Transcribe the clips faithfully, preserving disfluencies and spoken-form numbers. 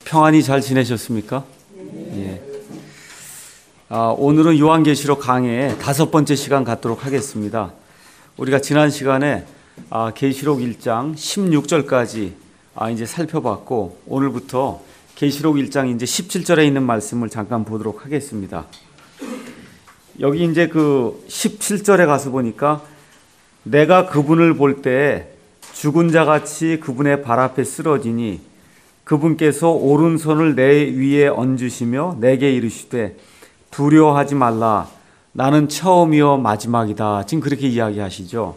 평안히 잘 지내셨습니까? 예. 아, 오늘은 요한계시록 강해의 다섯 번째 시간 갖도록 하겠습니다. 우리가 지난 시간에 아, 계시록 일 장 십육 절까지 아, 이제 살펴봤고, 오늘부터 계시록 일 장 이제 십칠 절에 있는 말씀을 잠깐 보도록 하겠습니다. 여기 이제 그 십칠 절에 가서 보니까 내가 그분을 볼 때 죽은 자 같이 그분의 발 앞에 쓰러지니 그분께서 오른손을 내 위에 얹으시며 내게 이르시되 두려워하지 말라 나는 처음이요 마지막이다. 지금 그렇게 이야기하시죠.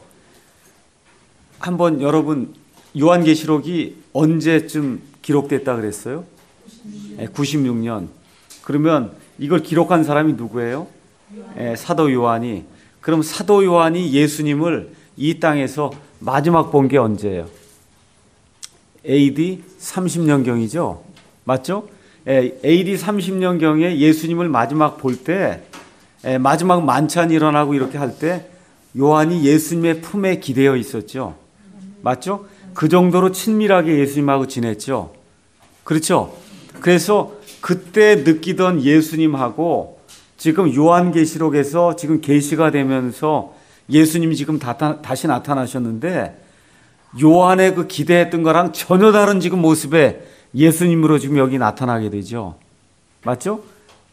한번 여러분 요한계시록이 언제쯤 기록됐다 그랬어요? 네, 구십육 년. 그러면 이걸 기록한 사람이 누구예요? 네, 사도 요한이. 그럼 사도 요한이 예수님을 이 땅에서 마지막 본 게 언제예요? 에이디 삼십 년경이죠. 맞죠? 예, 에이디 삼십 년경에 예수님을 마지막 볼 때, 예, 마지막 만찬이 일어나고 이렇게 할 때 요한이 예수님의 품에 기대어 있었죠. 맞죠? 그 정도로 친밀하게 예수님하고 지냈죠. 그렇죠? 그래서 그때 느끼던 예수님하고 지금 요한계시록에서 지금 계시가 되면서 예수님이 지금 다, 다시 나타나셨는데 요한의 그 기대했던 거랑 전혀 다른 지금 모습의 예수님으로 지금 여기 나타나게 되죠. 맞죠?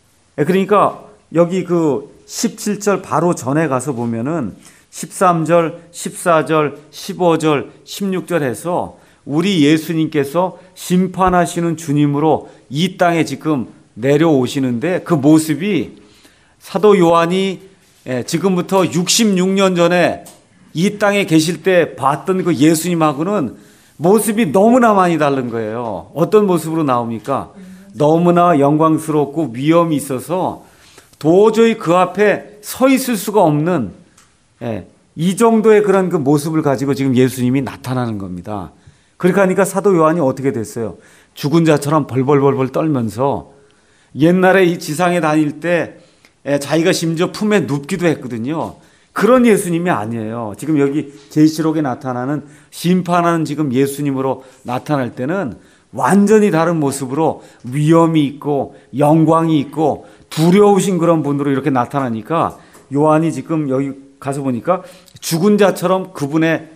그러니까 여기 그 십칠 절 바로 전에 가서 보면은 십삼 절, 십사 절, 십오 절, 십육 절 해서 우리 예수님께서 심판하시는 주님으로 이 땅에 지금 내려오시는데 그 모습이 사도 요한이 지금부터 육십육 년 전에 이 땅에 계실 때 봤던 그 예수님하고는 모습이 너무나 많이 다른 거예요. 어떤 모습으로 나옵니까? 너무나 영광스럽고 위엄이 있어서 도저히 그 앞에 서 있을 수가 없는, 예, 이 정도의 그런 그 모습을 가지고 지금 예수님이 나타나는 겁니다. 그렇게 하니까 사도 요한이 어떻게 됐어요? 죽은 자처럼 벌벌벌벌 떨면서 옛날에 이 지상에 다닐 때 예, 자기가 심지어 품에 눕기도 했거든요. 그런 예수님이 아니에요. 지금 여기 계시록에 나타나는 심판하는 지금 예수님으로 나타날 때는 완전히 다른 모습으로 위엄이 있고 영광이 있고 두려우신 그런 분으로 이렇게 나타나니까 요한이 지금 여기 가서 보니까 죽은 자처럼 그분의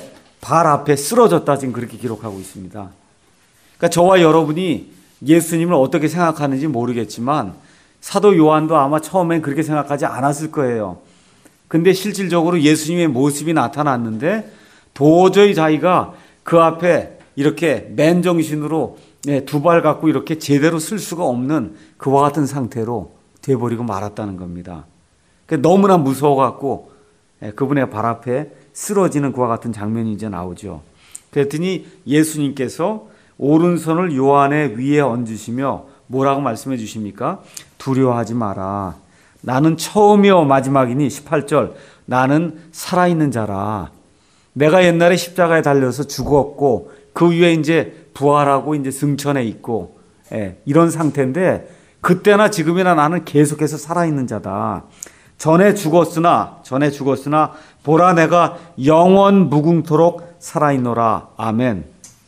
발 앞에 쓰러졌다 지금 그렇게 기록하고 있습니다. 그러니까 저와 여러분이 예수님을 어떻게 생각하는지 모르겠지만 사도 요한도 아마 처음엔 그렇게 생각하지 않았을 거예요. 근데 실질적으로 예수님의 모습이 나타났는데 도저히 자기가 그 앞에 이렇게 맨정신으로 두 발 갖고 이렇게 제대로 쓸 수가 없는 그와 같은 상태로 돼버리고 말았다는 겁니다. 너무나 무서워갖고 그분의 발 앞에 쓰러지는 그와 같은 장면이 이제 나오죠. 그랬더니 예수님께서 오른손을 요한의 위에 얹으시며 뭐라고 말씀해 주십니까? 두려워하지 마라. 나는 처음이요 마지막이니 십팔 절 나는 살아있는 자라. 내가 옛날에 십자가에 달려서 죽었고 그 위에 이제 부활하고 이제 승천해 있고 예, 이런 상태인데 그때나 지금이나 나는 계속해서 살아있는 자다. 전에 죽었으나 전에 죽었으나 보라 내가 영원 무궁토록 살아있노라. 아멘.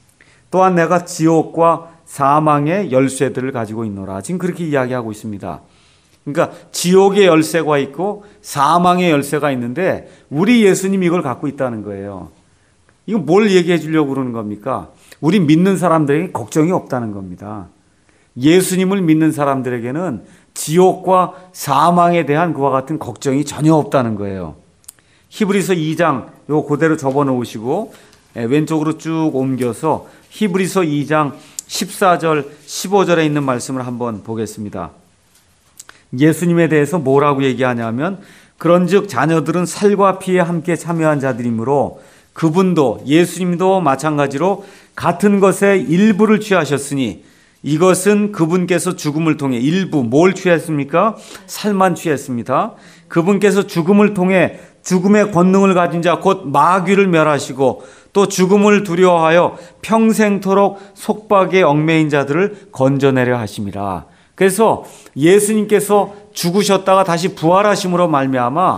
또한 내가 지옥과 사망의 열쇠들을 가지고 있노라. 지금 그렇게 이야기하고 있습니다. 그러니까 지옥의 열쇠가 있고 사망의 열쇠가 있는데 우리 예수님이 이걸 갖고 있다는 거예요. 이거 뭘 얘기해 주려고 그러는 겁니까? 우리 믿는 사람들에게 걱정이 없다는 겁니다. 예수님을 믿는 사람들에게는 지옥과 사망에 대한 그와 같은 걱정이 전혀 없다는 거예요. 히브리서 이 장 요거 그대로 접어 놓으시고 왼쪽으로 쭉 옮겨서 히브리서 이 장 십사 절 십오 절에 있는 말씀을 한번 보겠습니다. 예수님에 대해서 뭐라고 얘기하냐면 그런즉 자녀들은 살과 피에 함께 참여한 자들이므로 그분도 예수님도 마찬가지로 같은 것의 일부를 취하셨으니 이것은 그분께서 죽음을 통해 일부 뭘 취했습니까? 살만 취했습니다. 그분께서 죽음을 통해 죽음의 권능을 가진 자 곧 마귀를 멸하시고 또 죽음을 두려워하여 평생토록 속박에 얽매인 자들을 건져내려 하심이라. 그래서 예수님께서 죽으셨다가 다시 부활하심으로 말미암아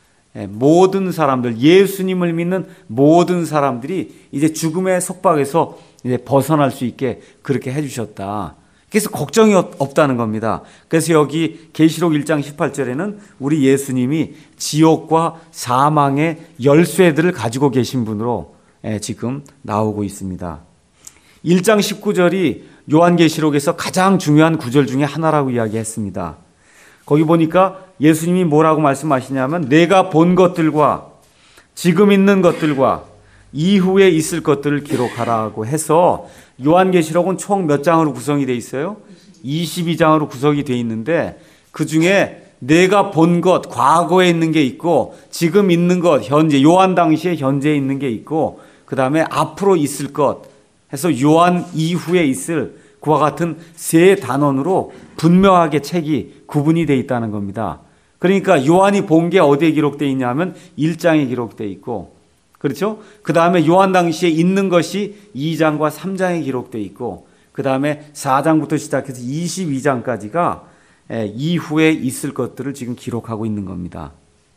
모든 사람들, 예수님을 믿는 모든 사람들이 이제 죽음의 속박에서 이제 벗어날 수 있게 그렇게 해주셨다. 그래서 걱정이 없다는 겁니다. 그래서 여기 계시록 일 장 십팔 절에는 우리 예수님이 지옥과 사망의 열쇠들을 가지고 계신 분으로 지금 나오고 있습니다. 일 장 십구 절이 요한계시록에서 가장 중요한 구절 중에 하나라고 이야기했습니다. 거기 보니까 예수님이 뭐라고 말씀하시냐면 내가 본 것들과 지금 있는 것들과 이후에 있을 것들을 기록하라고 해서 요한계시록은 총 몇 장으로 구성이 되어 있어요? 이십이 장으로 구성이 되어 있는데 그 중에 내가 본 것, 과거에 있는 게 있고 지금 있는 것, 현재, 요한 당시에 현재에 있는 게 있고 그 다음에 앞으로 있을 것 해서 요한 이후에 있을 그와 같은 세 단원으로 분명하게 책이 구분이 되어 있다는 겁니다. 그러니까 요한이 본 게 어디에 기록되어 있냐면 일 장에 기록되어 있고 그렇죠? 그 다음에 요한 당시에 있는 것이 이 장과 삼 장에 기록되어 있고 그 다음에 사 장부터 시작해서 이십이 장까지가 이후에 있을 것들을 지금 기록하고 있는 겁니다.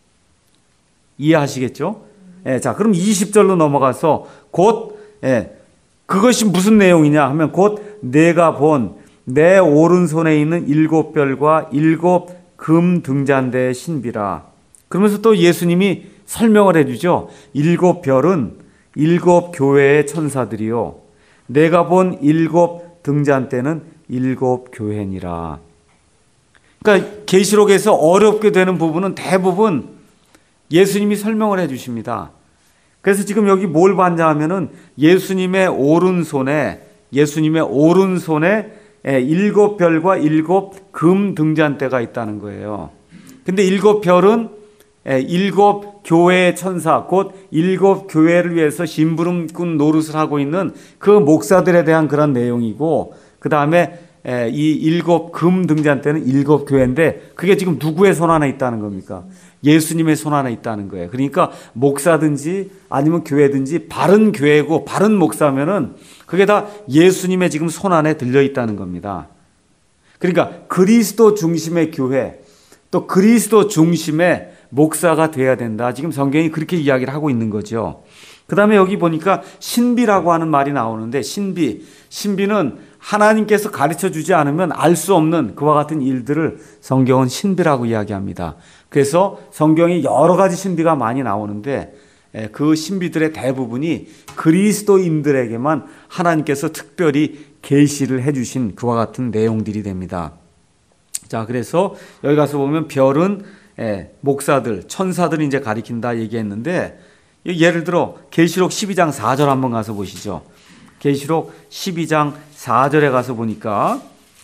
이해하시겠죠? 자, 그럼 이십 절로 넘어가서 곧 그것이 무슨 내용이냐 하면 곧 내가 본 내 오른손에 있는 일곱 별과 일곱 금 등잔대의 신비라. 그러면서 또 예수님이 설명을 해주죠. 일곱 별은 일곱 교회의 천사들이요 내가 본 일곱 등잔대는 일곱 교회니라. 그러니까 계시록에서 어렵게 되는 부분은 대부분 예수님이 설명을 해주십니다. 그래서 지금 여기 뭘 봤냐면은 예수님의 오른손에 예수님의 오른손에 일곱 별과 일곱 금 등잔대가 있다는 거예요. 근데 일곱 별은 일곱 교회의 천사, 곧 일곱 교회를 위해서 심부름꾼 노릇을 하고 있는 그 목사들에 대한 그런 내용이고, 그 다음에 이 일곱 금 등잔대는 일곱 교회인데 그게 지금 누구의 손 안에 있다는 겁니까? 예수님의 손 안에 있다는 거예요. 그러니까 목사든지 아니면 교회든지 바른 교회고 바른 목사면은 그게 다 예수님의 지금 손 안에 들려 있다는 겁니다. 그러니까 그리스도 중심의 교회, 또 그리스도 중심의 목사가 돼야 된다. 지금 성경이 그렇게 이야기를 하고 있는 거죠. 그 다음에 여기 보니까 신비라고 하는 말이 나오는데 신비, 신비는 하나님께서 가르쳐 주지 않으면 알 수 없는 그와 같은 일들을 성경은 신비라고 이야기합니다. 그래서 성경이 여러 가지 신비가 많이 나오는데 그 신비들의 대부분이 그리스도인들에게만 하나님께서 특별히 계시를 해주신 그와 같은 내용들이 됩니다. 자, 그래서 여기 가서 보면 별은 목사들, 천사들이 이제 가리킨다 얘기했는데 예를 들어 계시록 십이 장 사 절 한번 가서 보시죠. 계시록 십이 장 사 절에 가서 보니까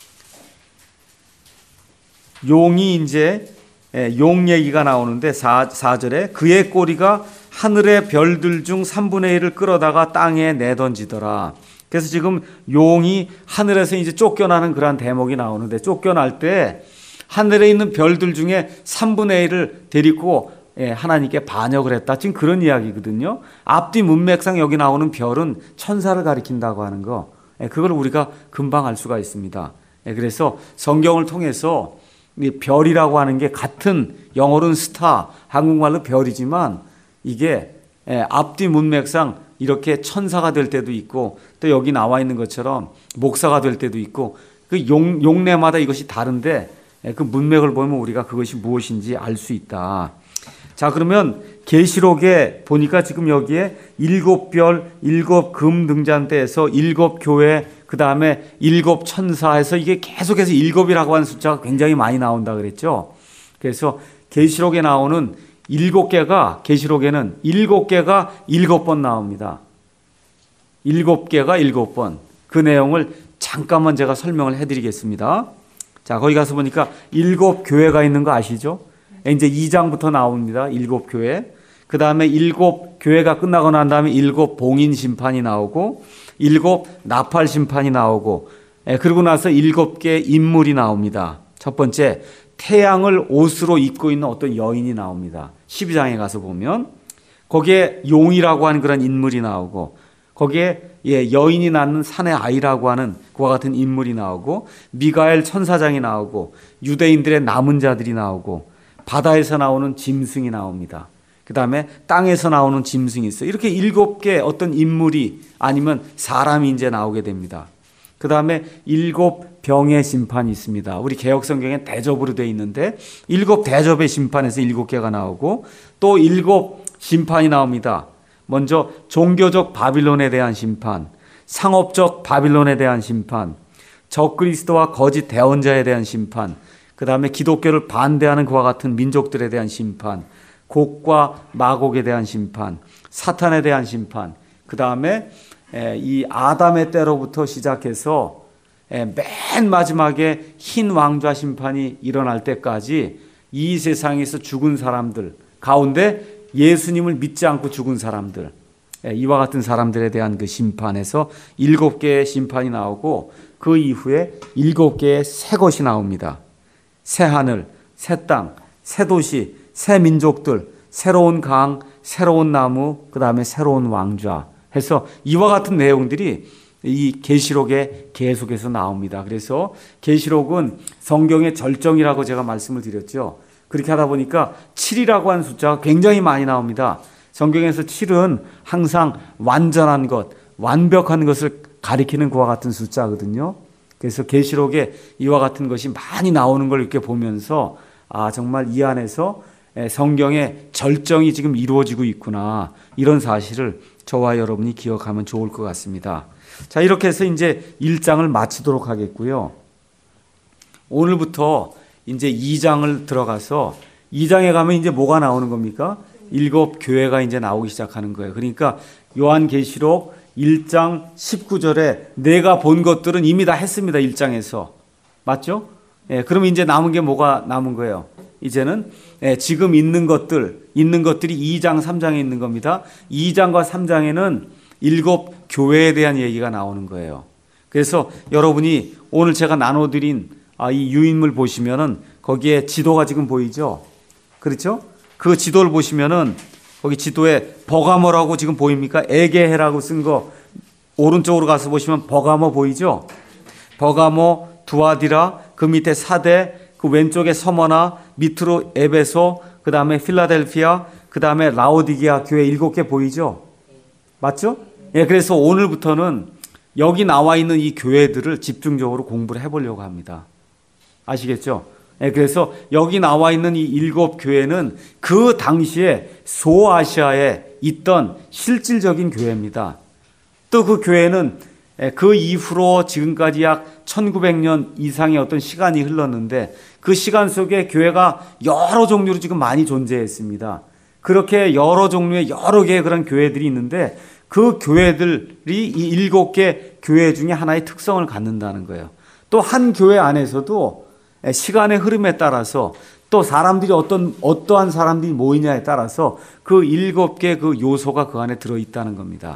용이 이제 용 얘기가 나오는데 사 절에 그의 꼬리가 하늘의 별들 중 삼분의 일을 끌어다가 땅에 내던지더라. 그래서 지금 용이 하늘에서 이제 쫓겨나는 그런 대목이 나오는데 쫓겨날 때 하늘에 있는 별들 중에 삼분의 일을 데리고 하나님께 반역을 했다. 지금 그런 이야기거든요. 앞뒤 문맥상 여기 나오는 별은 천사를 가리킨다고 하는 거, 그걸 우리가 금방 알 수가 있습니다. 그래서 성경을 통해서 별이라고 하는 게 같은 영어로는 스타, 한국말로 별이지만 이게 앞뒤 문맥상 이렇게 천사가 될 때도 있고 또 여기 나와 있는 것처럼 목사가 될 때도 있고 그 용, 용례마다 이것이 다른데 그 문맥을 보면 우리가 그것이 무엇인지 알 수 있다. 자, 그러면 계시록에 보니까 지금 여기에 일곱 별, 일곱 금 등잔대에서 일곱 교회, 그 다음에 일곱 천사에서 이게 계속해서 일곱이라고 하는 숫자가 굉장히 많이 나온다 그랬죠. 그래서 계시록에 나오는 일곱 개가 계시록에는 일곱 개가 일곱 번 나옵니다. 일곱 개가 일곱 번. 그 내용을 잠깐만 제가 설명을 해드리겠습니다. 자, 거기 가서 보니까 일곱 교회가 있는 거 아시죠? 이제 이 장부터 나옵니다. 일곱 교회. 그 다음에 일곱 교회가 끝나고 난 다음에 일곱 봉인 심판이 나오고 일곱 나팔 심판이 나오고 그러고 나서 일곱 개의 인물이 나옵니다. 첫 번째, 태양을 옷으로 입고 있는 어떤 여인이 나옵니다. 십이 장에 가서 보면 거기에 용이라고 하는 그런 인물이 나오고 거기에 예, 여인이 낳는 산의 아이라고 하는 그와 같은 인물이 나오고 미가엘 천사장이 나오고 유대인들의 남은 자들이 나오고 바다에서 나오는 짐승이 나옵니다. 그 다음에 땅에서 나오는 짐승이 있어요. 이렇게 일곱 개 어떤 인물이 아니면 사람이 이제 나오게 됩니다. 그 다음에 일곱 병의 심판이 있습니다. 우리 개혁 성경에 대접으로 되어 있는데 일곱 대접의 심판에서 일곱 개가 나오고 또 일곱 심판이 나옵니다. 먼저 종교적 바빌론에 대한 심판, 상업적 바빌론에 대한 심판, 적그리스도와 거짓 대언자에 대한 심판, 그 다음에 기독교를 반대하는 그와 같은 민족들에 대한 심판, 곡과 마곡에 대한 심판, 사탄에 대한 심판, 그 다음에 이 아담의 때로부터 시작해서 맨 마지막에 흰 왕좌 심판이 일어날 때까지 이 세상에서 죽은 사람들 가운데 예수님을 믿지 않고 죽은 사람들, 이와 같은 사람들에 대한 그 심판에서 일곱 개의 심판이 나오고 그 이후에 일곱 개의 새 것이 나옵니다. 새 하늘, 새 땅, 새 도시, 새 민족들, 새로운 강, 새로운 나무, 그 다음에 새로운 왕좌 해서 이와 같은 내용들이 이 계시록에 계속해서 나옵니다. 그래서 계시록은 성경의 절정이라고 제가 말씀을 드렸죠. 그렇게 하다 보니까 칠이라고 하는 숫자가 굉장히 많이 나옵니다. 성경에서 칠은 항상 완전한 것, 완벽한 것을 가리키는 그와 같은 숫자거든요. 그래서 계시록에 이와 같은 것이 많이 나오는 걸 이렇게 보면서 아, 정말 이 안에서 성경의 절정이 지금 이루어지고 있구나, 이런 사실을 저와 여러분이 기억하면 좋을 것 같습니다. 자, 이렇게 해서 이제 일 장을 마치도록 하겠고요. 오늘부터 이제 이 장을 들어가서 이 장에 가면 이제 뭐가 나오는 겁니까? 일곱 교회가 이제 나오기 시작하는 거예요. 그러니까 요한계시록 일 장 십구 절에 내가 본 것들은 이미 다 했습니다. 일 장에서. 맞죠? 예, 그럼 이제 남은 게 뭐가 남은 거예요? 이제는 예, 지금 있는 것들, 있는 것들이 이 장, 삼 장에 있는 겁니다. 이 장과 삼 장에는 일곱 교회에 대한 얘기가 나오는 거예요. 그래서 여러분이 오늘 제가 나눠드린 아, 이 유인물 보시면은 거기에 지도가 지금 보이죠? 그렇죠? 그 지도를 보시면은 거기 지도에 버가모라고 지금 보입니까? 에게해라고 쓴 거 오른쪽으로 가서 보시면 버가모 보이죠? 버가모, 두아디라, 그 밑에 사대, 그 왼쪽에 서머나, 밑으로 에베소, 그 다음에 필라델피아, 그 다음에 라오디게아 교회 일곱 개 보이죠? 맞죠? 예, 그래서 오늘부터는 여기 나와 있는 이 교회들을 집중적으로 공부를 해보려고 합니다. 아시겠죠? 예, 그래서 여기 나와 있는 이 일곱 교회는 그 당시에 소아시아에 있던 실질적인 교회입니다. 또 그 교회는 그 이후로 지금까지 약 천구백 년 이상의 어떤 시간이 흘렀는데 그 시간 속에 교회가 여러 종류로 지금 많이 존재했습니다. 그렇게 여러 종류의 여러 개의 그런 교회들이 있는데 그 교회들이 이 일곱 개 교회 중에 하나의 특성을 갖는다는 거예요. 또 한 교회 안에서도 시간의 흐름에 따라서 또 사람들이 어떤, 어떠한 사람들이 모이냐에 따라서 그 일곱 개 그 요소가 그 안에 들어있다는 겁니다.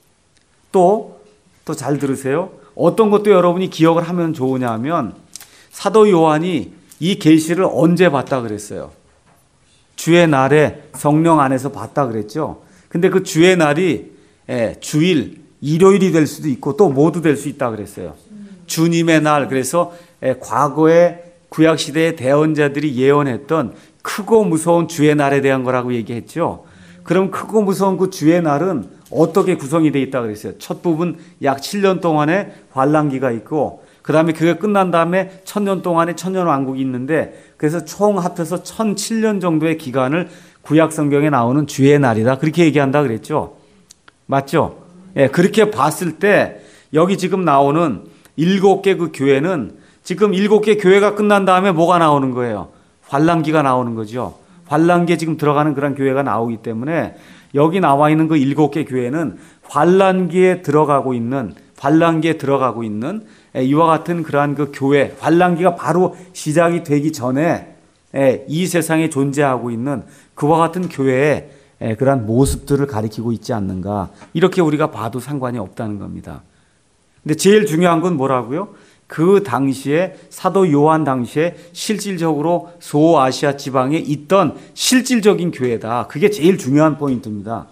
또, 또 잘 들으세요. 어떤 것도 여러분이 기억을 하면 좋으냐 하면 사도 요한이 이 계시를 언제 봤다 그랬어요? 주의 날에 성령 안에서 봤다 그랬죠. 근데 그 주의 날이 예, 주일, 일요일이 될 수도 있고 또 모두 될 수 있다 그랬어요. 주님의 날, 그래서 예, 과거에 구약시대의 대언자들이 예언했던 크고 무서운 주의 날에 대한 거라고 얘기했죠. 그럼 크고 무서운 그 주의 날은 어떻게 구성이 되어 있다고 그랬어요? 첫 부분 약 칠 년 동안의 환란기가 있고 그 다음에 그게 끝난 다음에 천년 동안의 천년왕국이 있는데 그래서 총 합해서 천칠 년 정도의 기간을 구약 성경에 나오는 주의 날이다, 그렇게 얘기한다 그랬죠. 맞죠? 예, 그렇게 봤을 때 여기 지금 나오는 일곱 개 그 교회는 지금 일곱 개 교회가 끝난 다음에 뭐가 나오는 거예요? 환란기가 나오는 거죠. 환란기에 지금 들어가는 그런 교회가 나오기 때문에 여기 나와 있는 그 일곱 개 교회는 환란기에 들어가고 있는 환란기에 들어가고 있는 이와 같은 그러한 그 교회, 환란기가 바로 시작이 되기 전에 이 세상에 존재하고 있는 그와 같은 교회의 그러한 모습들을 가리키고 있지 않는가, 이렇게 우리가 봐도 상관이 없다는 겁니다. 근데 제일 중요한 건 뭐라고요? 그 당시에 사도 요한 당시에 실질적으로 소아시아 지방에 있던 실질적인 교회다. 그게 제일 중요한 포인트입니다.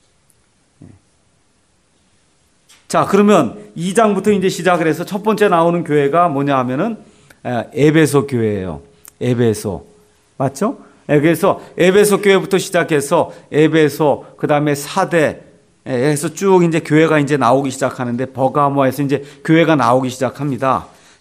자, 그러면 이 장부터 이제 시작을 해서 첫 번째 나오는 교회가 뭐냐 하면은 에베소 교회예요. 에베소. 맞죠? 그래서 에베소 교회부터 시작해서 에베소, 그 다음에 사대, 해서 쭉 이제 교회가 이제 나오기 시작하는데 버가모에서 이제 교회가 나오기 시작합니다.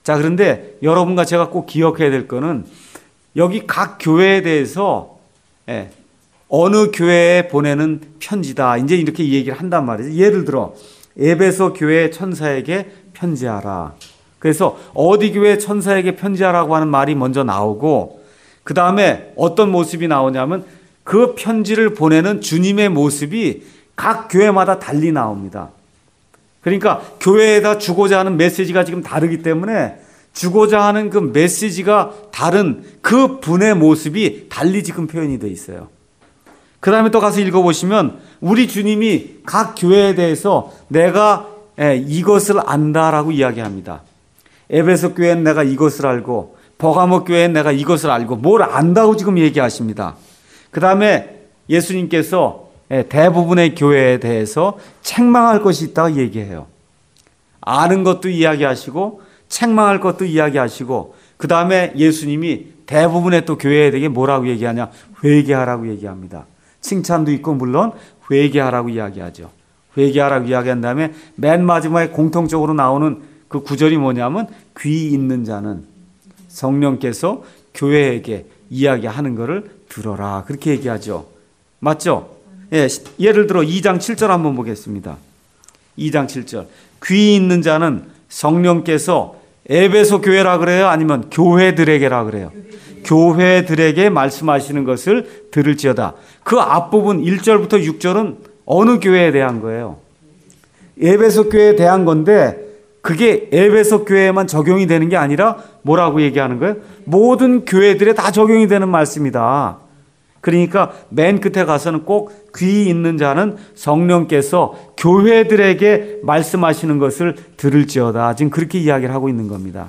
자, 그런데 여러분과 제가 꼭 기억해야 될 거는 여기 각 교회에 대해서 예, 어느 교회에 보내는 편지다. 이제 이렇게 얘기를 한단 말이죠. 예를 들어 에베소 교회 천사에게 편지하라. 그래서 어디 교회 천사에게 편지하라고 하는 말이 먼저 나오고 그 다음에 어떤 모습이 나오냐면 그 편지를 보내는 주님의 모습이 각 교회마다 달리 나옵니다. 그러니까 교회에다 주고자 하는 메시지가 지금 다르기 때문에 주고자 하는 그 메시지가 다른 그 분의 모습이 달리 지금 표현이 되어 있어요. 그 다음에 또 가서 읽어보시면 우리 주님이 각 교회에 대해서 내가 이것을 안다라고 이야기합니다. 에베소 교회는 내가 이것을 알고 버가모 교회는 내가 이것을 알고 뭘 안다고 지금 얘기하십니다. 그 다음에 예수님께서 대부분의 교회에 대해서 책망할 것이 있다고 얘기해요. 아는 것도 이야기하시고 책망할 것도 이야기하시고 그 다음에 예수님이 대부분의 또 교회에게 뭐라고 얘기하냐? 회개하라고 얘기합니다. 칭찬도 있고 물론 회개하라고 이야기하죠. 회개하라고 이야기한 다음에 맨 마지막에 공통적으로 나오는 그 구절이 뭐냐면 귀 있는 자는 성령께서 교회에게 이야기하는 것을 들어라. 그렇게 얘기하죠. 맞죠? 예, 예를 들어 이 장 칠 절 한번 보겠습니다. 이 장 칠 절. 귀 있는 자는 성령께서 에베소 교회라 그래요? 아니면 교회들에게라 그래요? 교회들에게 말씀하시는 것을 들을지어다. 그 앞부분 일 절부터 육 절은 어느 교회에 대한 거예요? 에베소 교회에 대한 건데 그게 에베소 교회에만 적용이 되는 게 아니라 뭐라고 얘기하는 거예요? 모든 교회들에 다 적용이 되는 말씀이다. 그러니까 맨 끝에 가서는 꼭 귀 있는 자는 성령께서 교회들에게 말씀하시는 것을 들을지어다. 지금 그렇게 이야기를 하고 있는 겁니다.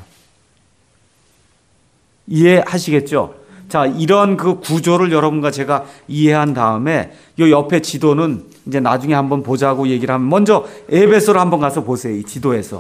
이해하시겠죠? 자, 이런 그 구조를 여러분과 제가 이해한 다음에 요 옆에 지도는 이제 나중에 한번 보자고 얘기를 하면 먼저 에베소를 한번 가서 보세요. 이 지도에서.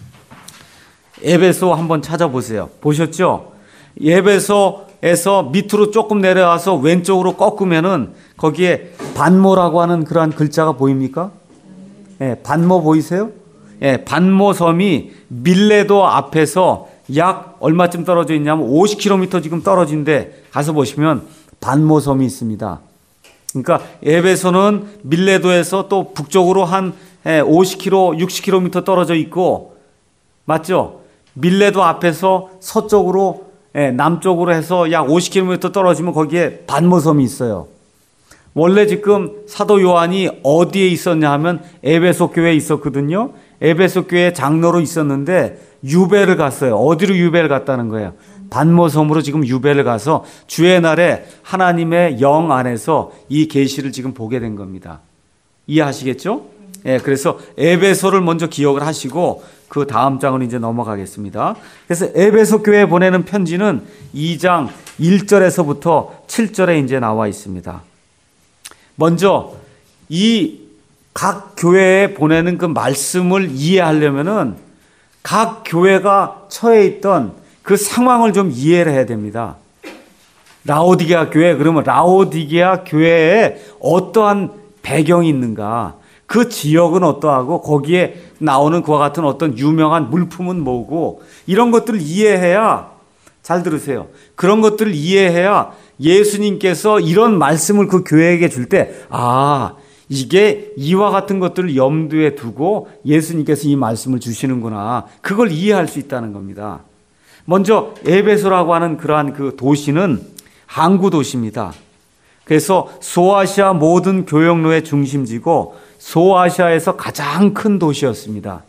에베소 한번 찾아보세요. 보셨죠? 에베소에서 밑으로 조금 내려와서 왼쪽으로 꺾으면은 거기에 반모라고 하는 그러한 글자가 보입니까? 예, 반모 보이세요? 예, 반모 섬이 밀레도 앞에서 약 얼마쯤 떨어져 있냐면 오십 킬로미터 지금 떨어진데 가서 보시면 반모 섬이 있습니다. 그러니까 에베소는 밀레도에서 또 북쪽으로 한 오십 킬로미터, 육십 킬로미터 떨어져 있고 맞죠? 밀레도 앞에서 서쪽으로 남쪽으로 해서 약 오십 킬로미터 떨어지면 거기에 반모 섬이 있어요. 원래 지금 사도 요한이 어디에 있었냐 하면 에베소 교회에 있었거든요. 에베소 교회 장로로 있었는데 유배를 갔어요. 어디로 유배를 갔다는 거예요? 반모섬으로 지금 유배를 가서 주의 날에 하나님의 영 안에서 이 계시를 지금 보게 된 겁니다. 이해하시겠죠? 예, 그래서 에베소를 먼저 기억을 하시고 그 다음 장으로 이제 넘어가겠습니다. 그래서 에베소 교회에 보내는 편지는 이 장 일 절에서부터 칠 절에 이제 나와 있습니다. 먼저 이 각 교회에 보내는 그 말씀을 이해하려면은 각 교회가 처해 있던 그 상황을 좀 이해를 해야 됩니다. 라오디게아 교회, 그러면 라오디게아 교회에 어떠한 배경이 있는가? 그 지역은 어떠하고 거기에 나오는 그와 같은 어떤 유명한 물품은 뭐고 이런 것들을 이해해야, 잘 들으세요. 그런 것들을 이해해야 예수님께서 이런 말씀을 그 교회에게 줄 때, 아, 이게 이와 같은 것들을 염두에 두고 예수님께서 이 말씀을 주시는구나. 그걸 이해할 수 있다는 겁니다. 먼저 에베소라고 하는 그러한 그 도시는 항구 도시입니다. 그래서 소아시아 모든 교역로의 중심지고 소아시아에서 가장 큰 도시였습니다.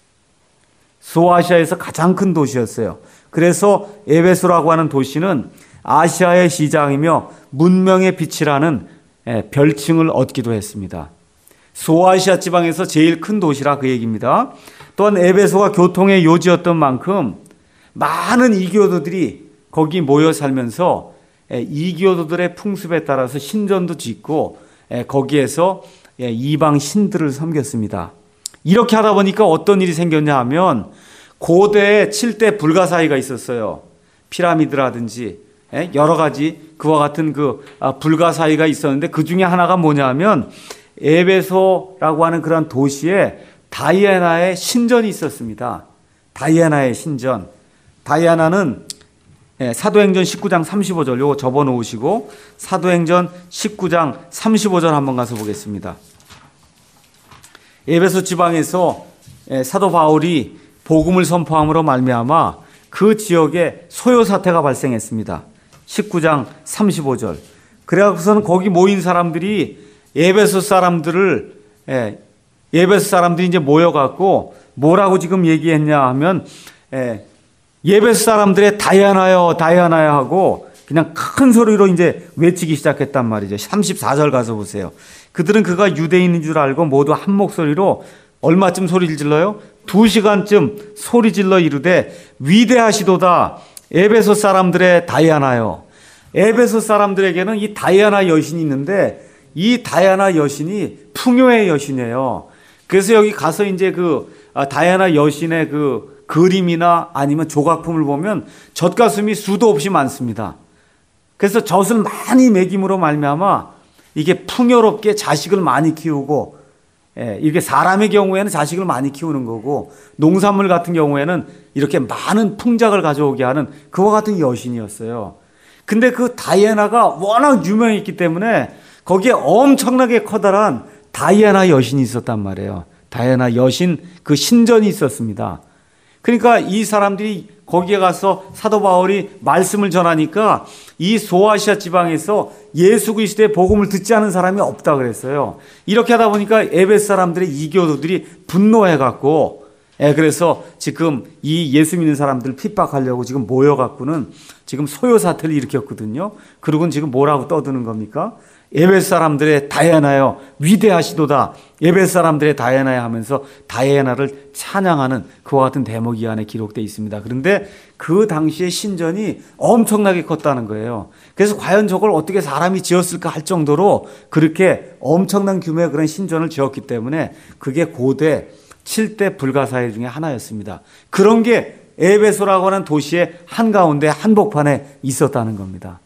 소아시아에서 가장 큰 도시였어요. 그래서 에베소라고 하는 도시는 아시아의 시장이며 문명의 빛이라는 별칭을 얻기도 했습니다. 소아시아 지방에서 제일 큰 도시라 그 얘기입니다. 또한 에베소가 교통의 요지였던 만큼 많은 이교도들이 거기 모여 살면서 이교도들의 풍습에 따라서 신전도 짓고 거기에서 이방 신들을 섬겼습니다. 이렇게 하다 보니까 어떤 일이 생겼냐 하면 고대에 칠 대 불가사의가 있었어요. 피라미드라든지 여러 가지 그와 같은 그 불가사의가 있었는데 그 중에 하나가 뭐냐 하면 에베소라고 하는 그런 도시에 다이애나의 신전이 있었습니다. 다이애나의 신전. 다이아나는 예, 사도행전 십구 장 삼십오 절 요거 접어 놓으시고 사도행전 십구 장 삼십오 절 한번 가서 보겠습니다. 에베소 지방에서 예, 사도 바울이 복음을 선포함으로 말미암아 그 지역에 소요 사태가 발생했습니다. 십구 장 삼십오 절. 그래갖고서는 거기 모인 사람들이 에베소 사람들을 예, 에베소 사람들이 이제 모여갖고 뭐라고 지금 얘기했냐 하면 예, 에베소 사람들의 다이아나여 다이아나여 하고 그냥 큰 소리로 이제 외치기 시작했단 말이죠. 삼십사 절 가서 보세요. 그들은 그가 유대인인 줄 알고 모두 한 목소리로 얼마쯤 소리를 질러요? 두 시간쯤 소리 질러 이르되 위대하시도다 에베소 사람들의 다이아나여. 에베소 사람들에게는 이 다이아나 여신이 있는데 이 다이아나 여신이 풍요의 여신이에요. 그래서 여기 가서 이제 그 다이아나 여신의 그 그림이나 아니면 조각품을 보면 젖가슴이 수도 없이 많습니다. 그래서 젖을 많이 먹임으로 말미암아 이게 풍요롭게 자식을 많이 키우고, 예, 이게 사람의 경우에는 자식을 많이 키우는 거고 농산물 같은 경우에는 이렇게 많은 풍작을 가져오게 하는 그와 같은 여신이었어요. 근데 그 다이아나가 워낙 유명했기 때문에 거기에 엄청나게 커다란 다이아나 여신이 있었단 말이에요. 다이아나 여신 그 신전이 있었습니다. 그러니까 이 사람들이 거기에 가서 사도 바울이 말씀을 전하니까 이 소아시아 지방에서 예수 그리스도의 복음을 듣지 않은 사람이 없다 그랬어요. 이렇게 하다 보니까 에베소 사람들의 이교도들이 분노해갖고, 예, 그래서 지금 이 예수 믿는 사람들 핍박하려고 지금 모여갖고는 지금 소요 사태를 일으켰거든요. 그리고는 지금 뭐라고 떠드는 겁니까? 에베소 사람들의 다이아나여 위대하시도다. 에베소 사람들의 다이아나여 하면서 다이아나를 찬양하는 그와 같은 대목이 이 안에 기록되어 있습니다. 그런데 그 당시의 신전이 엄청나게 컸다는 거예요. 그래서 과연 저걸 어떻게 사람이 지었을까 할 정도로 그렇게 엄청난 규모의 그런 신전을 지었기 때문에 그게 고대 칠 대 불가사의 중에 하나였습니다. 그런 게 에베소라고 하는 도시의 한가운데 한복판에 있었다는 겁니다.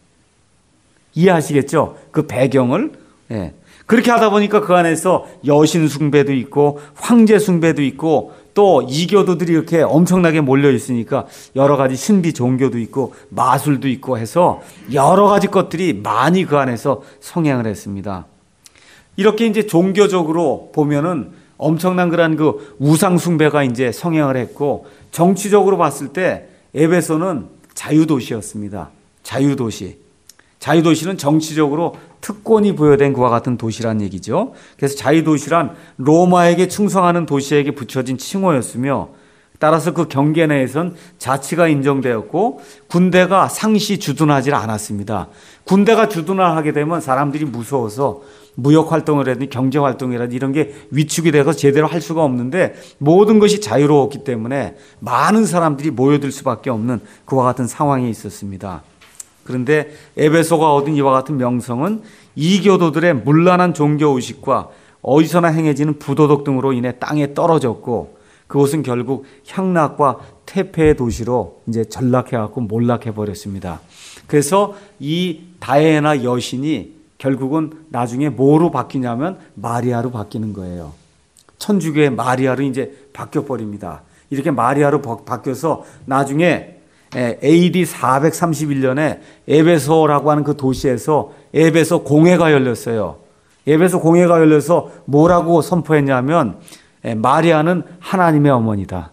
이해하시겠죠? 그 배경을. 예. 그렇게 하다 보니까 그 안에서 여신 숭배도 있고 황제 숭배도 있고 또 이교도들이 이렇게 엄청나게 몰려 있으니까 여러 가지 신비 종교도 있고 마술도 있고 해서 여러 가지 것들이 많이 그 안에서 성행을 했습니다. 이렇게 이제 종교적으로 보면은 엄청난 그런 그 우상 숭배가 이제 성행을 했고 정치적으로 봤을 때 에베소는 자유도시였습니다. 자유도시. 자유도시는 정치적으로 특권이 부여된 그와 같은 도시란 얘기죠. 그래서 자유도시란 로마에게 충성하는 도시에게 붙여진 칭호였으며 따라서 그 경계 내에선 자치가 인정되었고 군대가 상시 주둔하지 않았습니다. 군대가 주둔을 하게 되면 사람들이 무서워서 무역활동을 하든지 경제활동이라든지 이런 게 위축이 돼서 제대로 할 수가 없는데 모든 것이 자유로웠기 때문에 많은 사람들이 모여들 수밖에 없는 그와 같은 상황이 있었습니다. 그런데 에베소가 얻은 이와 같은 명성은 이교도들의 문란한 종교의식과 어디서나 행해지는 부도덕 등으로 인해 땅에 떨어졌고 그곳은 결국 향락과 퇴폐의 도시로 이제 전락해갖고 몰락해버렸습니다. 그래서 이 다이아나 여신이 결국은 나중에 뭐로 바뀌냐면 마리아로 바뀌는 거예요. 천주교의 마리아로 이제 바뀌어버립니다. 이렇게 마리아로 바뀌어서 나중에 에이디 사백삼십일 년에 에베소라고 하는 그 도시에서 에베소 공회가 열렸어요. 에베소 공회가 열려서 뭐라고 선포했냐면 마리아는 하나님의 어머니다.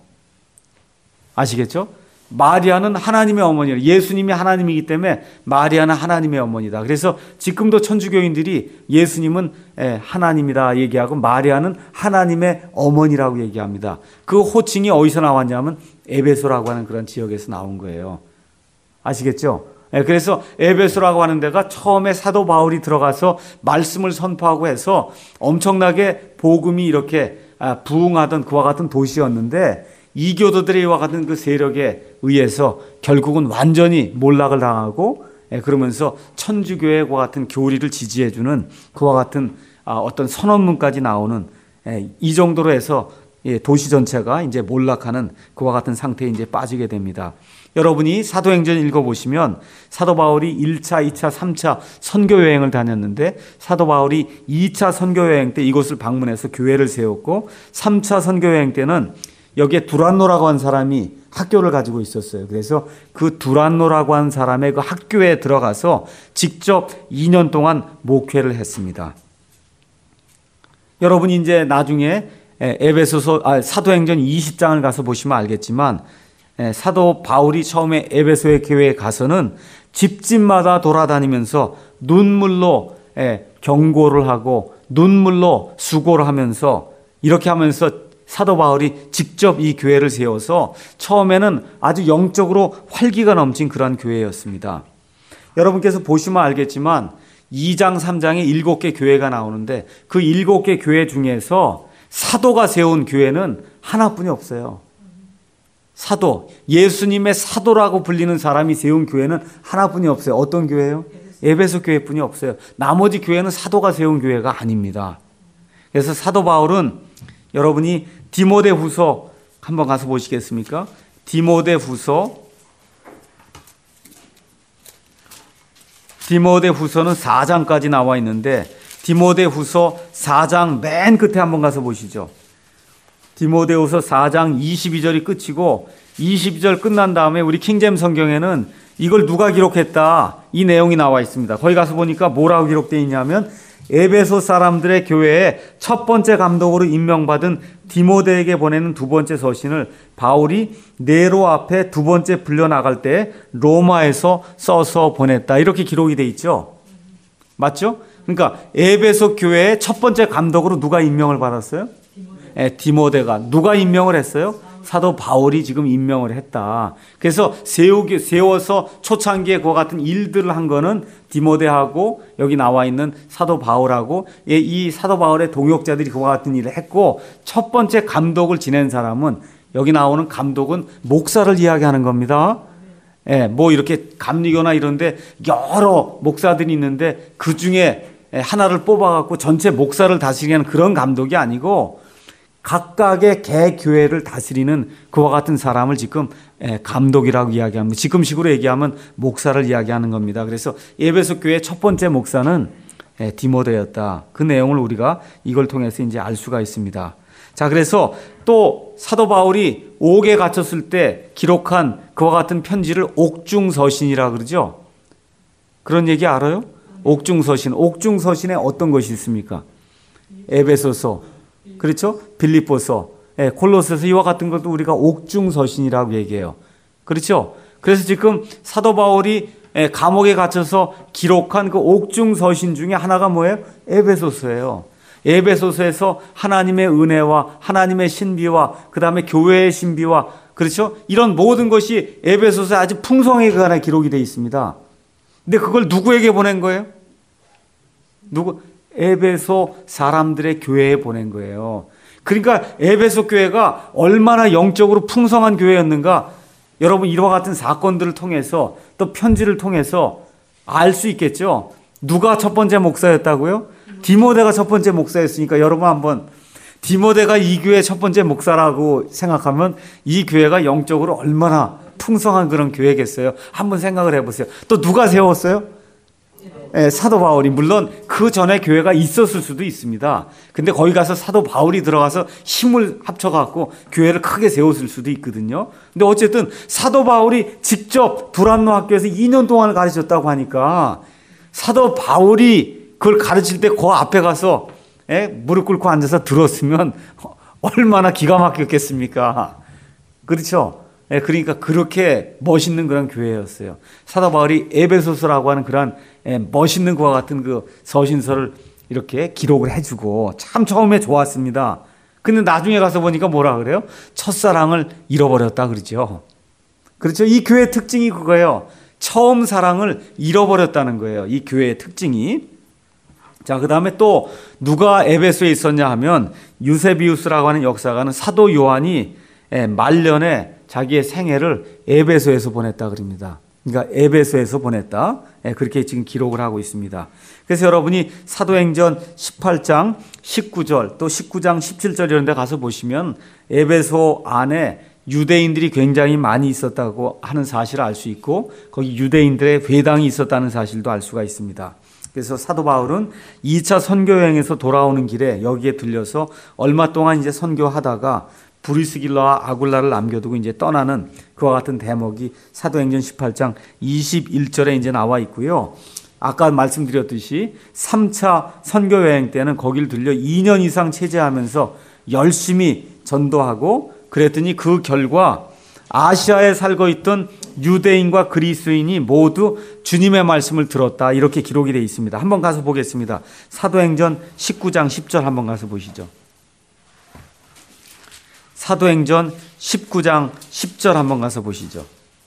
아시겠죠? 마리아는 하나님의 어머니라. 예수님이 하나님이기 때문에 마리아는 하나님의 어머니다. 그래서 지금도 천주교인들이 예수님은 하나님이다 얘기하고 마리아는 하나님의 어머니라고 얘기합니다. 그 호칭이 어디서 나왔냐면 에베소라고 하는 그런 지역에서 나온 거예요. 아시겠죠? 그래서 에베소라고 하는 데가 처음에 사도 바울이 들어가서 말씀을 선포하고 해서 엄청나게 복음이 이렇게 부흥하던 그와 같은 도시였는데 이교도들의 이와 같은 그 세력에 의해서 결국은 완전히 몰락을 당하고 그러면서 천주교의 그와 같은 교리를 지지해주는 그와 같은 어떤 선언문까지 나오는 이 정도로 해서 도시 전체가 이제 몰락하는 그와 같은 상태에 이제 빠지게 됩니다. 여러분이 사도행전 읽어보시면 사도 바울이 일 차, 이 차, 삼 차 선교 여행을 다녔는데 사도 바울이 이 차 선교 여행 때 이곳을 방문해서 교회를 세웠고 삼 차 선교 여행 때는 여기에 두란노라고 한 사람이 학교를 가지고 있었어요. 그래서 그 두란노라고 하는 사람의 그 학교에 들어가서 직접 이 년 동안 목회를 했습니다. 여러분이 이제 나중에 에베소서, 아, 사도행전 이십 장을 가서 보시면 알겠지만 사도 바울이 처음에 에베소의 교회에 가서는 집집마다 돌아다니면서 눈물로 경고를 하고 눈물로 수고를 하면서 이렇게 하면서 사도 바울이 직접 이 교회를 세워서 처음에는 아주 영적으로 활기가 넘친 그런 교회였습니다. 여러분께서 보시면 알겠지만 이 장, 삼 장에 일곱 개 교회가 나오는데 그 일곱 개 교회 중에서 사도가 세운 교회는 하나뿐이 없어요. 사도, 예수님의 사도라고 불리는 사람이 세운 교회는 하나뿐이 없어요. 어떤 교회예요? 에베소 교회뿐이 없어요. 나머지 교회는 사도가 세운 교회가 아닙니다. 그래서 사도 바울은 여러분이 디모데후서 한번 가서 보시겠습니까? 디모데후서 디모데후서는 사 장까지 나와 있는데 디모데후서 사 장 맨 끝에 한번 가서 보시죠. 디모데후서 사 장 이십이 절이 끝이고 이십이 절 끝난 다음에 우리 킹제임스 성경에는 이걸 누가 기록했다 이 내용이 나와 있습니다. 거기 가서 보니까 뭐라고 기록되어 있냐면 에베소 사람들의 교회에 첫 번째 감독으로 임명받은 디모데에게 보내는 두 번째 서신을 바울이 네로 앞에 두 번째 불려나갈 때 로마에서 써서 보냈다. 이렇게 기록이 돼 있죠. 맞죠? 그러니까 에베소 교회의 첫 번째 감독으로 누가 임명을 받았어요? 예, 디모데가. 누가 임명을 했어요? 사도 바울이 지금 임명을 했다. 그래서 세우기, 세워서 초창기에 그와 같은 일들을 한 거는 디모데하고 여기 나와 있는 사도 바울하고 이 사도 바울의 동역자들이 그와 같은 일을 했고 첫 번째 감독을 지낸 사람은 여기 나오는 감독은 목사를 이야기하는 겁니다. 예, 뭐 이렇게 감리교나 이런데 여러 목사들이 있는데 그 중에 하나를 뽑아갖고 전체 목사를 다스리는 그런 감독이 아니고 각각의 개교회를 다스리는 그와 같은 사람을 지금 감독이라고 이야기합니다. 지금식으로 얘기하면 목사를 이야기하는 겁니다. 그래서 에베소 교회의 첫 번째 목사는 디모데였다. 그 내용을 우리가 이걸 통해서 이제 알 수가 있습니다. 자, 그래서 또 사도 바울이 옥에 갇혔을 때 기록한 그와 같은 편지를 옥중서신이라 그러죠. 그런 얘기 알아요? 옥중서신. 옥중서신에 어떤 것이 있습니까? 에베소서, 그렇죠? 빌립보서, 예, 콜로새서 이와 같은 것도 우리가 옥중서신이라고 얘기해요. 그렇죠? 그래서 지금 사도 바울이 예, 감옥에 갇혀서 기록한 그 옥중서신 중에 하나가 뭐예요? 에베소서예요. 에베소서에서 하나님의 은혜와 하나님의 신비와 그 다음에 교회의 신비와 그렇죠? 이런 모든 것이 에베소서에 아주 풍성하게 관한 기록이 되어 있습니다. 근데 그걸 누구에게 보낸 거예요? 누구? 에베소 사람들의 교회에 보낸 거예요. 그러니까 에베소 교회가 얼마나 영적으로 풍성한 교회였는가 여러분 이와 같은 사건들을 통해서 또 편지를 통해서 알 수 있겠죠. 누가 첫 번째 목사였다고요? 디모데가 첫 번째 목사였으니까 여러분 한번 디모데가 이 교회의 첫 번째 목사라고 생각하면 이 교회가 영적으로 얼마나 풍성한 그런 교회겠어요. 한번 생각을 해보세요. 또 누가 세웠어요? 예, 사도 바울이. 물론 그 전에 교회가 있었을 수도 있습니다. 근데 거기 가서 사도 바울이 들어가서 힘을 합쳐갖고 교회를 크게 세웠을 수도 있거든요. 근데 어쨌든 사도 바울이 직접 두란노 학교에서 이 년 동안을 가르쳤다고 하니까 사도 바울이 그걸 가르칠 때 그 앞에 가서 예, 무릎 꿇고 앉아서 들었으면 얼마나 기가 막혔겠습니까? 그렇죠? 예, 그러니까 그렇게 멋있는 그런 교회였어요. 사도 바울이 에베소서라고 하는 그런 예, 멋있는 그와 같은 그 서신서를 이렇게 기록을 해주고 참 처음에 좋았습니다. 근데 나중에 가서 보니까 뭐라 그래요? 첫사랑을 잃어버렸다 그러죠. 그렇죠? 이 교회의 특징이 그거예요. 처음 사랑을 잃어버렸다는 거예요. 이 교회의 특징이. 자, 그 다음에 또 누가 에베소에 있었냐 하면 유세비우스라고 하는 역사가는 사도 요한이 예, 말년에 자기의 생애를 에베소에서 보냈다 그럽니다. 그러니까 에베소에서 보냈다. 예, 그렇게 지금 기록을 하고 있습니다. 그래서 여러분이 사도행전 십팔 장 십구 절 또 십구 장 십칠 절 이런 데 가서 보시면 에베소 안에 유대인들이 굉장히 많이 있었다고 하는 사실을 알 수 있고 거기 유대인들의 회당이 있었다는 사실도 알 수가 있습니다. 그래서 사도 바울은 이 차 선교 여행에서 돌아오는 길에 여기에 들려서 얼마 동안 이제 선교하다가 브리스길라와 아굴라를 남겨두고 이제 떠나는 그와 같은 대목이 사도행전 십팔 장 이십일 절에 이제 나와 있고요. 아까 말씀드렸듯이 삼 차 선교 여행 때는 거길 들려 이 년 이상 체제하면서 열심히 전도하고 그랬더니 그 결과 아시아에 살고 있던 유대인과 그리스인이 모두 주님의 말씀을 들었다. 이렇게 기록이 되어 있습니다. 한번 가서 보겠습니다. 사도행전 십구 장 십 절 한번 가서 보시죠. 사도행전 십구 장 십 절 한번 가서 보시죠.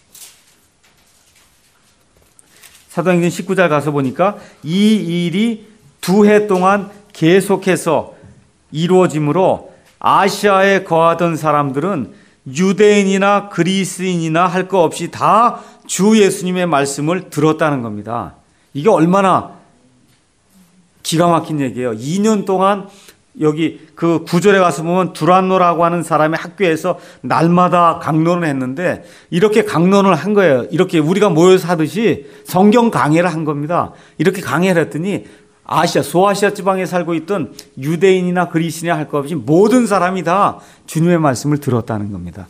사도행전 십구 장 가서 보니까 이 일이 두 해 동안 계속해서 이루어지므로 아시아에 거하던 사람들은 유대인이나 그리스인이나 할 거 없이 다 주 예수님의 말씀을 들었다는 겁니다. 이게 얼마나 기가 막힌 얘기예요. 이 년 동안 여기 그 구절에 가서 보면 두란노라고 하는 사람의 학교에서 날마다 강론을 했는데 이렇게 강론을 한 거예요. 이렇게 우리가 모여서 하듯이 성경 강해를 한 겁니다. 이렇게 강해를 했더니 아시아, 소아시아 지방에 살고 있던 유대인이나 그리스인이나 할 것 없이 모든 사람이 다 주님의 말씀을 들었다는 겁니다.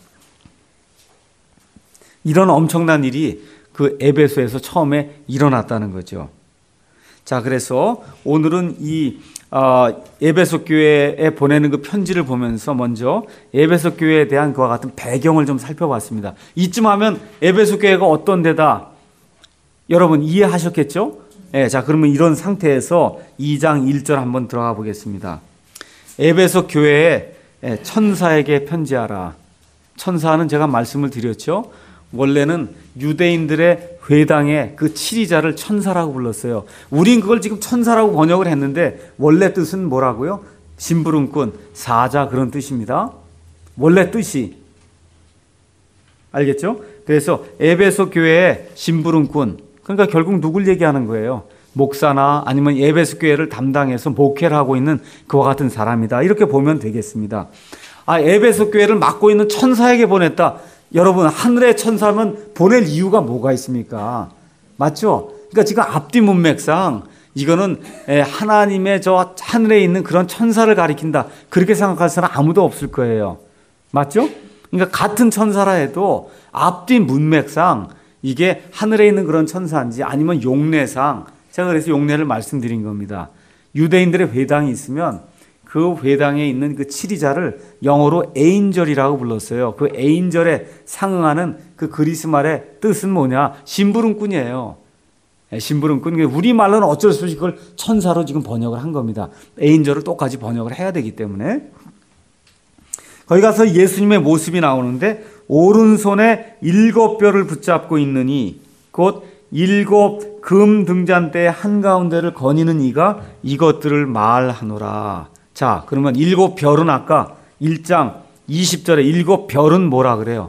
이런 엄청난 일이 그 에베소에서 처음에 일어났다는 거죠. 자, 그래서 오늘은 이 어, 에베소 교회에 보내는 그 편지를 보면서 먼저 에베소 교회에 대한 그와 같은 배경을 좀 살펴봤습니다. 이쯤 하면 에베소 교회가 어떤 데다 여러분 이해하셨겠죠? 네, 자, 그러면 이런 상태에서 이 장 일 절 한번 들어가 보겠습니다. 에베소 교회에 천사에게 편지하라. 천사는 제가 말씀을 드렸죠. 원래는 유대인들의 회당의 그 치리자를 천사라고 불렀어요. 우린 그걸 지금 천사라고 번역을 했는데 원래 뜻은 뭐라고요? 심부름꾼, 사자 그런 뜻입니다. 원래 뜻이. 알겠죠? 그래서 에베소 교회의 심부름꾼, 그러니까 결국 누굴 얘기하는 거예요? 목사나 아니면 에베소 교회를 담당해서 목회를 하고 있는 그와 같은 사람이다. 이렇게 보면 되겠습니다. 아, 에베소 교회를 맡고 있는 천사에게 보냈다. 여러분, 하늘의 천사면 보낼 이유가 뭐가 있습니까? 맞죠? 그러니까 지금 앞뒤 문맥상 이거는 하나님의 저 하늘에 있는 그런 천사를 가리킨다. 그렇게 생각할 사람 아무도 없을 거예요. 맞죠? 그러니까 같은 천사라 해도 앞뒤 문맥상 이게 하늘에 있는 그런 천사인지 아니면 용례상, 제가 그래서 용례를 말씀드린 겁니다. 유대인들의 회당이 있으면 그 회당에 있는 그 치리자를 영어로 에인절이라고 불렀어요. 그 에인절에 상응하는 그 그리스 말의 뜻은 뭐냐? 심부름꾼이에요. 심부름꾼. 우리말로는 어쩔 수 없이 그걸 천사로 지금 번역을 한 겁니다. 에인절을 똑같이 번역을 해야 되기 때문에. 거기 가서 예수님의 모습이 나오는데 오른손에 일곱 뼈를 붙잡고 있느니 곧 일곱 금 등잔대의 한가운데를 거니는 이가 이것들을 말하노라. 자, 그러면 일곱 별은 아까 일 장 이십 절에 일곱 별은 뭐라 그래요?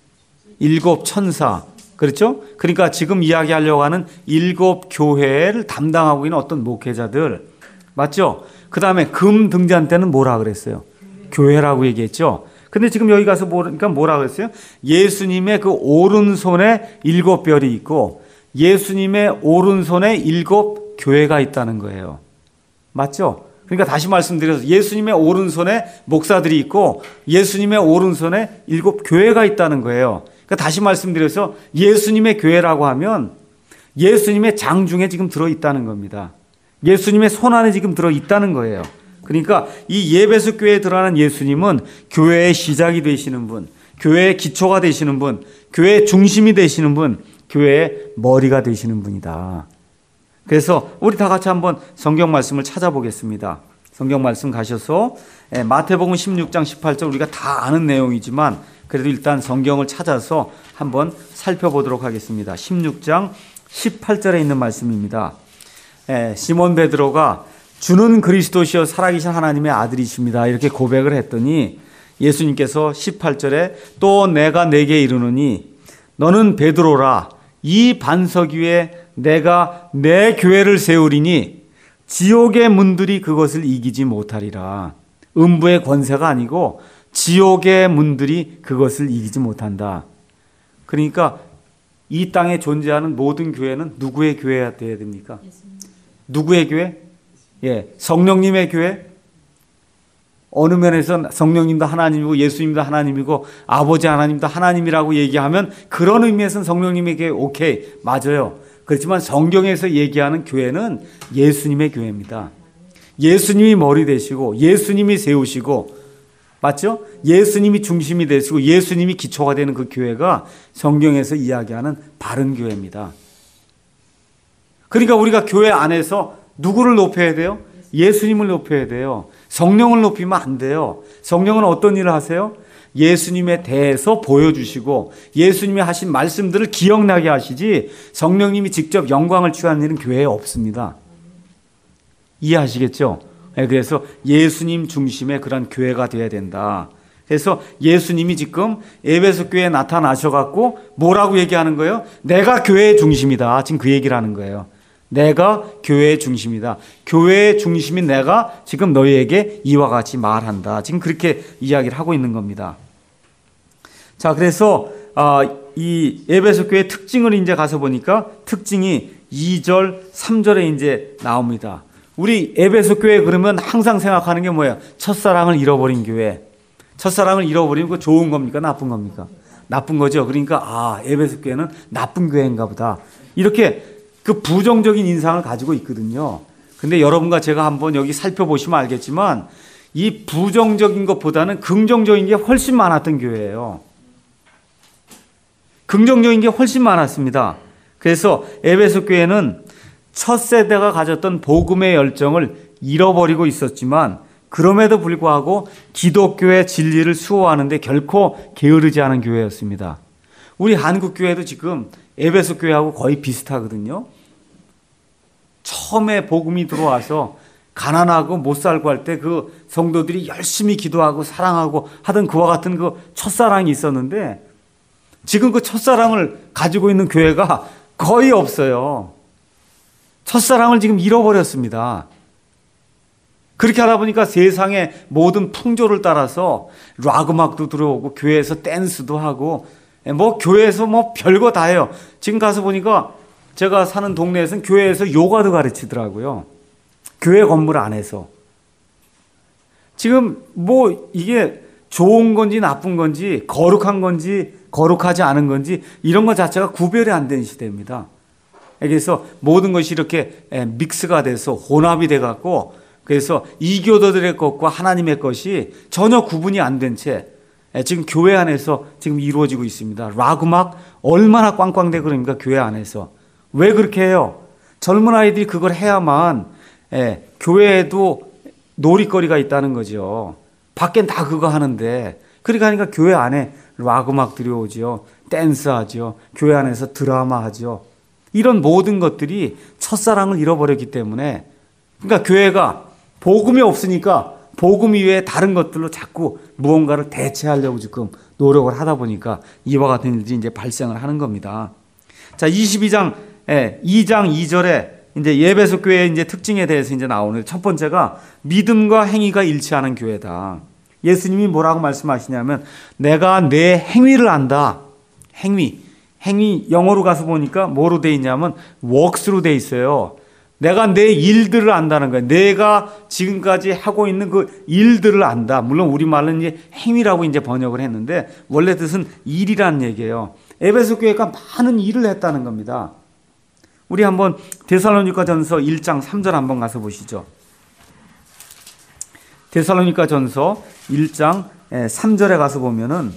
일곱 천사. 그렇죠? 그러니까 지금 이야기하려고 하는 일곱 교회를 담당하고 있는 어떤 목회자들. 맞죠? 그 다음에 금 등잔대는 뭐라 그랬어요? 교회라고 얘기했죠? 근데 지금 여기 가서 보니까 뭐라 그랬어요? 예수님의 그 오른손에 일곱 별이 있고 예수님의 오른손에 일곱 교회가 있다는 거예요. 맞죠? 그러니까 다시 말씀드려서 예수님의 오른손에 목사들이 있고 예수님의 오른손에 일곱 교회가 있다는 거예요. 그러니까 다시 말씀드려서 예수님의 교회라고 하면 예수님의 장 중에 지금 들어있다는 겁니다. 예수님의 손 안에 지금 들어있다는 거예요. 그러니까 이 에베소 교회에 들어가는 예수님은 교회의 시작이 되시는 분, 교회의 기초가 되시는 분, 교회의 중심이 되시는 분, 교회의 머리가 되시는 분이다. 그래서 우리 다 같이 한번 성경 말씀을 찾아보겠습니다. 성경 말씀 가셔서 마태복음 십육 장 십팔 절 우리가 다 아는 내용이지만 그래도 일단 성경을 찾아서 한번 살펴보도록 하겠습니다. 십육 장 십팔 절에 있는 말씀입니다. 시몬 베드로가 주는 그리스도시여 살아계신 하나님의 아들이십니다. 이렇게 고백을 했더니 예수님께서 십팔 절에 또 내가 내게 이르노니 너는 베드로라 이 반석 위에 내가 내 교회를 세우리니 지옥의 문들이 그것을 이기지 못하리라. 음부의 권세가 아니고 지옥의 문들이 그것을 이기지 못한다. 그러니까 이 땅에 존재하는 모든 교회는 누구의 교회가 되어야 됩니까? 누구의 교회? 예, 성령님의 교회? 어느 면에서 성령님도 하나님이고 예수님도 하나님이고 아버지 하나님도 하나님이라고 얘기하면 그런 의미에서는 성령님에게 오케이, 맞아요. 그렇지만 성경에서 얘기하는 교회는 예수님의 교회입니다. 예수님이 머리 되시고 예수님이 세우시고, 맞죠? 예수님이 중심이 되시고 예수님이 기초가 되는 그 교회가 성경에서 이야기하는 바른 교회입니다. 그러니까 우리가 교회 안에서 누구를 높여야 돼요? 예수님을 높여야 돼요. 성령을 높이면 안 돼요. 성령은 어떤 일을 하세요? 예수님에 대해서 보여주시고 예수님이 하신 말씀들을 기억나게 하시지, 성령님이 직접 영광을 취하는 일은 교회에 없습니다. 이해하시겠죠? 그래서 예수님 중심의 그런 교회가 되어야 된다. 그래서 예수님이 지금 에베소 교회에 나타나셔갖고 뭐라고 얘기하는 거예요? 내가 교회의 중심이다. 지금 그 얘기를 하는 거예요. 내가 교회의 중심이다. 교회의 중심인 내가 지금 너희에게 이와 같이 말한다. 지금 그렇게 이야기를 하고 있는 겁니다. 자, 그래서 이 에베소 교회의 특징을 이제 가서 보니까 특징이 이 절, 삼 절에 이제 나옵니다. 우리 에베소 교회 그러면 항상 생각하는 게 뭐예요? 첫사랑을 잃어버린 교회. 첫사랑을 잃어버리면 그 좋은 겁니까? 나쁜 겁니까? 나쁜 거죠. 그러니까 아, 에베소 교회는 나쁜 교회인가 보다. 이렇게 그 부정적인 인상을 가지고 있거든요. 근데 여러분과 제가 한번 여기 살펴보시면 알겠지만 이 부정적인 것보다는 긍정적인 게 훨씬 많았던 교회예요. 긍정적인 게 훨씬 많았습니다. 그래서 에베소 교회는 첫 세대가 가졌던 복음의 열정을 잃어버리고 있었지만 그럼에도 불구하고 기독교의 진리를 수호하는데 결코 게으르지 않은 교회였습니다. 우리 한국 교회도 지금 에베소 교회하고 거의 비슷하거든요. 처음에 복음이 들어와서 가난하고 못 살고 할 때 그 성도들이 열심히 기도하고 사랑하고 하던 그와 같은 그 첫사랑이 있었는데 지금 그 첫사랑을 가지고 있는 교회가 거의 없어요. 첫사랑을 지금 잃어버렸습니다. 그렇게 하다 보니까 세상의 모든 풍조를 따라서 락 음악도 들어오고 교회에서 댄스도 하고 뭐 교회에서 뭐 별거 다 해요. 지금 가서 보니까 제가 사는 동네에서는 교회에서 요가도 가르치더라고요. 교회 건물 안에서. 지금 뭐 이게 좋은 건지 나쁜 건지 거룩한 건지 거룩하지 않은 건지 이런 것 자체가 구별이 안 되는 시대입니다. 그래서 모든 것이 이렇게 믹스가 돼서 혼합이 돼갖고 그래서 이교도들의 것과 하나님의 것이 전혀 구분이 안 된 채 지금 교회 안에서 지금 이루어지고 있습니다. 락 음악 얼마나 꽝꽝대 그럽니까? 교회 안에서. 왜 그렇게 해요? 젊은 아이들이 그걸 해야만 예, 교회에도 놀이거리가 있다는 거죠. 밖엔 다 그거 하는데 그러니까 하니까 교회 안에 락 음악 들여오죠. 댄스 하죠. 교회 안에서 드라마 하죠. 이런 모든 것들이 첫사랑을 잃어버렸기 때문에 그러니까 교회가 복음이 없으니까 복음 이외에 다른 것들로 자꾸 무언가를 대체하려고 지금 노력을 하다 보니까 이와 같은 일들이 이제 발생을 하는 겁니다. 자, 이십이 장, 예, 이 장 이 절에 이제 에베소 교회의 이제 특징에 대해서 이제 나오는 첫 번째가 믿음과 행위가 일치하는 교회다. 예수님이 뭐라고 말씀하시냐면 내가 내 행위를 안다. 행위. 행위 영어로 가서 보니까 뭐로 돼 있냐면 works로 돼 있어요. 내가 내 일들을 안다는 거예요. 내가 지금까지 하고 있는 그 일들을 안다. 물론 우리말은 이제 행위라고 이제 번역을 했는데 원래 뜻은 일이라는 얘기예요. 에베소 교회가 많은 일을 했다는 겁니다. 우리 한번 데살로니가전서 일 장 삼 절 한번 가서 보시죠. 데살로니가전서 일 장 삼 절에 가서 보면은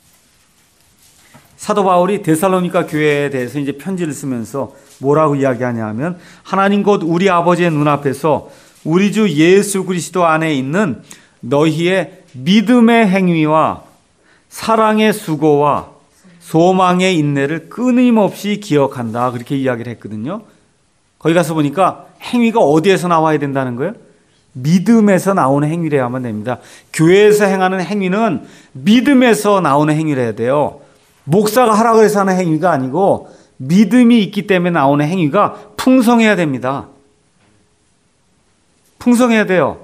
사도 바울이 데살로니가 교회에 대해서 이제 편지를 쓰면서 뭐라고 이야기하냐 하면 하나님 곧 우리 아버지의 눈앞에서 우리 주 예수 그리스도 안에 있는 너희의 믿음의 행위와 사랑의 수고와 소망의 인내를 끊임없이 기억한다. 그렇게 이야기를 했거든요. 거기 가서 보니까 행위가 어디에서 나와야 된다는 거예요? 믿음에서 나오는 행위를 해야만 됩니다. 교회에서 행하는 행위는 믿음에서 나오는 행위를 해야 돼요. 목사가 하라고 해서 하는 행위가 아니고 믿음이 있기 때문에 나오는 행위가 풍성해야 됩니다. 풍성해야 돼요.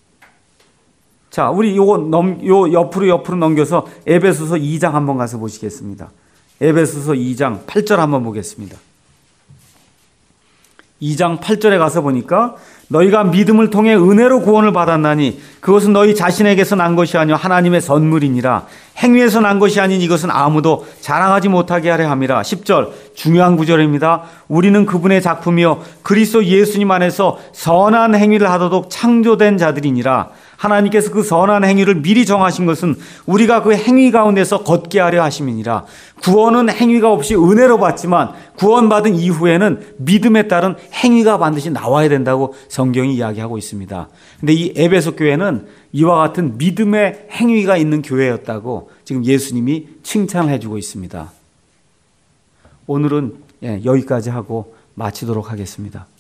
자, 우리 요거 넘, 요 옆으로 옆으로 넘겨서 에베소서 이 장 한번 가서 보시겠습니다. 에베소서 이 장 팔 절 한번 보겠습니다. 이 장 팔 절에 가서 보니까 너희가 믿음을 통해 은혜로 구원을 받았나니 그것은 너희 자신에게서 난 것이 아니요 하나님의 선물이니라. 행위에서 난 것이 아닌 이것은 아무도 자랑하지 못하게 하려 함이라. 십 절 중요한 구절입니다. 우리는 그분의 작품이요 그리스도 예수님 안에서 선한 행위를 하도록 창조된 자들이니라. 하나님께서 그 선한 행위를 미리 정하신 것은 우리가 그 행위 가운데서 걷게 하려 하심이니라. 구원은 행위가 없이 은혜로 받지만 구원받은 이후에는 믿음에 따른 행위가 반드시 나와야 된다고 성경이 이야기하고 있습니다. 근데 이 에베소 교회는 이와 같은 믿음의 행위가 있는 교회였다고 지금 예수님이 칭찬을 해주고 있습니다. 오늘은 여기까지 하고 마치도록 하겠습니다.